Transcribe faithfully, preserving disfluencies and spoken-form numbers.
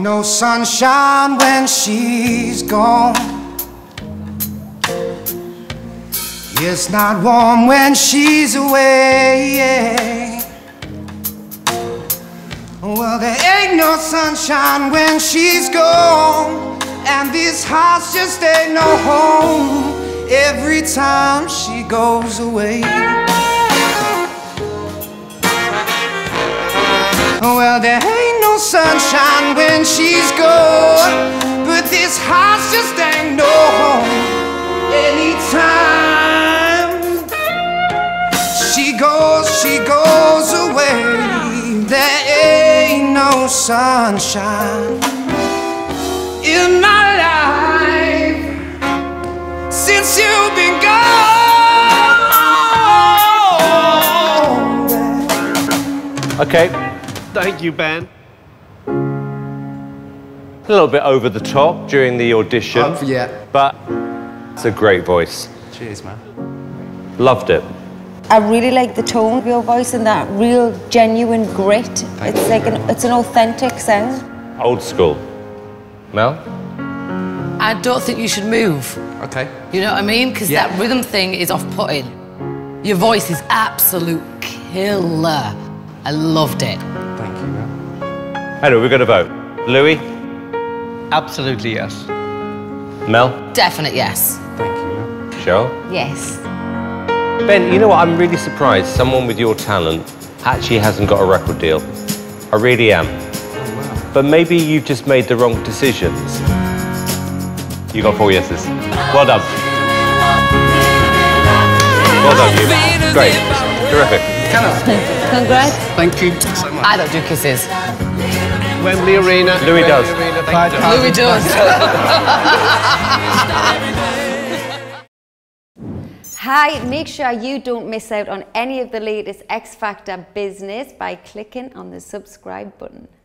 no sunshine when she's gone. It's not warm when she's away. Well, there ain't no sunshine when she's gone, and this house just ain't no home every time she goes away. Well, there ain't no sunshine when she's gone, but this house just ain't no home anytime she goes, she goes away. There ain't no sunshine in my life since you've been gone. Okay. Thank you, Ben. A little bit over the top during the audition. Uh, yeah. But it's a great voice. Cheers, man. Loved it. I really like the tone of your voice and that real genuine grit. Thank it's you. like an, it's an authentic sound. Old school. Mel? I don't think you should move. Okay. You know what I mean? Because Yeah. that rhythm thing is off-putting. Your voice is absolute killer. I loved it. Thank you, man. Anyway, we're going to vote. Louis? Absolutely yes. Mel? Definite yes. Thank you, man. Cheryl? Yes. Ben, you know what? I'm really surprised someone with your talent actually hasn't got a record deal. I really am. Oh, wow. But maybe you've just made the wrong decisions. You got four yeses. Well done. Well done, you. Great. Terrific. Congrats. Thank you so much. I don't do kisses. Wembley Arena. Louis Wembley does. Arena, thank you. Louis does. Hi, make sure you don't miss out on any of the latest X Factor business by clicking on the subscribe button.